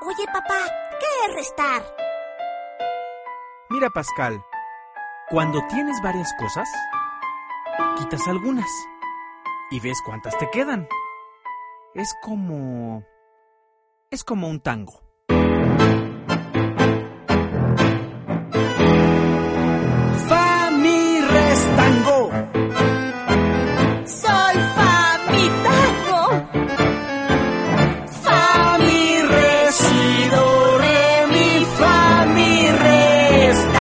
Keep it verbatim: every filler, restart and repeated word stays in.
Oye, papá, ¿qué es restar? Mira, Pascal, cuando tienes varias cosas, quitas algunas y ves cuántas te quedan. Es como... es como un tango.